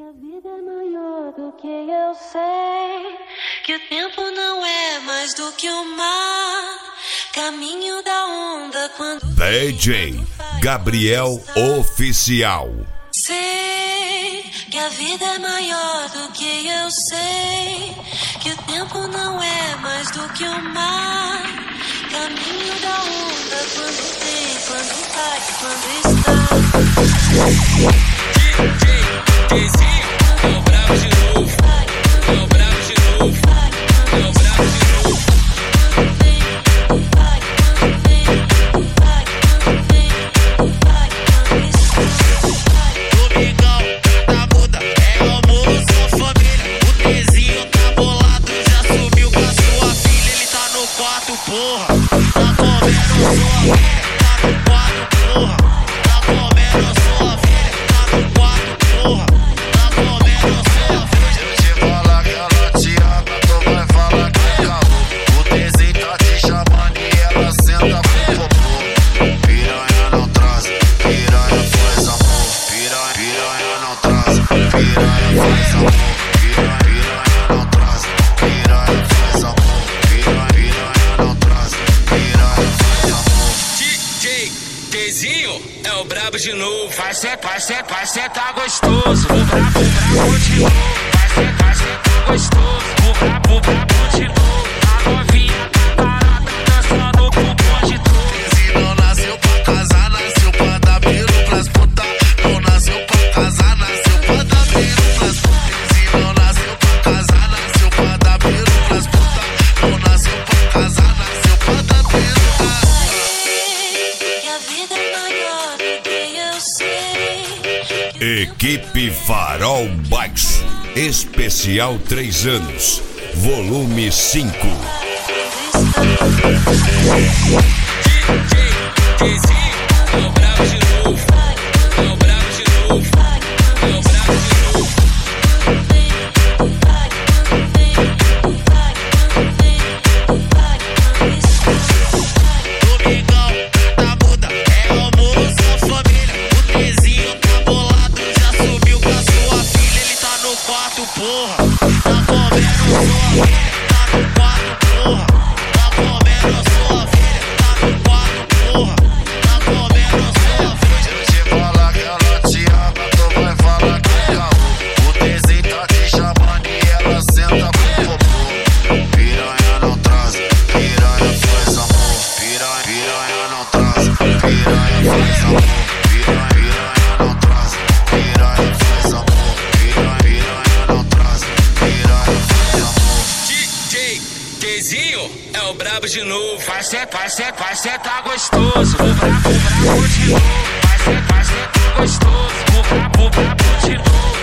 A vida é maior do que eu sei, que o tempo não é mais do que o mar, caminho da onda quando DJ Gabriel Oficial. Sei que a vida é maior do que eu sei, que o tempo não é mais do que o mar, caminho da onda quando vem, quando vai, quando está. DJ é o brabo de novo, é o brabo de novo, é o brabo de novo. Domingão tá muda, é almoço família. O Tezinho tá bolado, já subiu com a sua filha. Ele tá no quarto, porra, tá comendo sua filha. Tá no quarto, porra, tá comendo sua filha. Tá no quarto, porra, tá comendo sua filha. Se eu te falar que ela te ama, tu vai falar que é caô. O Tezinho tá te chamando e ela senta pro popô. Piranha não traz, piranha faz amor. Piranha não traz, piranha faz amor. Piranha não traz, piranha faz amor. Piranha não traz, piranha faz amor. DJ Tezinho é o brabo de novo. Vai sentar gostoso. O brabo de novo. Vai sentar gostoso. O brabo de novo. A novinha tá parada, dançando com o bonde todo. Tezinho não nasceu pra casar, nasceu pra dar pelo pras puta. Não nasceu pra casar, nasceu pra dar pelo pras puta. Tezinho não nasceu pra casar, nasceu pra dar pelo pras puta. Não nasceu pra casar, nasceu pra dar pelo pras puta. Que a vida é maior do que eu sei. Equipe Farol Baixo, especial 3 anos, volume 5. DJ Tezinho é o brabo de novo. É o brabo de novo. É o brabo de novo. Domingão tá muda, é almoço família. O Tezinho tá bolado, já subiu com a sua filha. Ele tá no quarto, porra, tá comendo sua filha. Tá no quarto, porra, tá comendo sua filha. Tá no quarto, porra, tá comendo sua filha. Se eu te falar que ela te ama, tu vai falar que é caô. O Tezinho tá te chamando e ela senta pro popô. Piranha não traz, piranha faz amor. Piranha não traz, piranha faz amor. Piranha não traz, piranha faz amor. Piranha não traz, piranha faz amor. DJ Tezinho é o brabo de novo. Vai sentar gostoso. O brabo de novo. Vai sentar gostoso. O brabo de novo.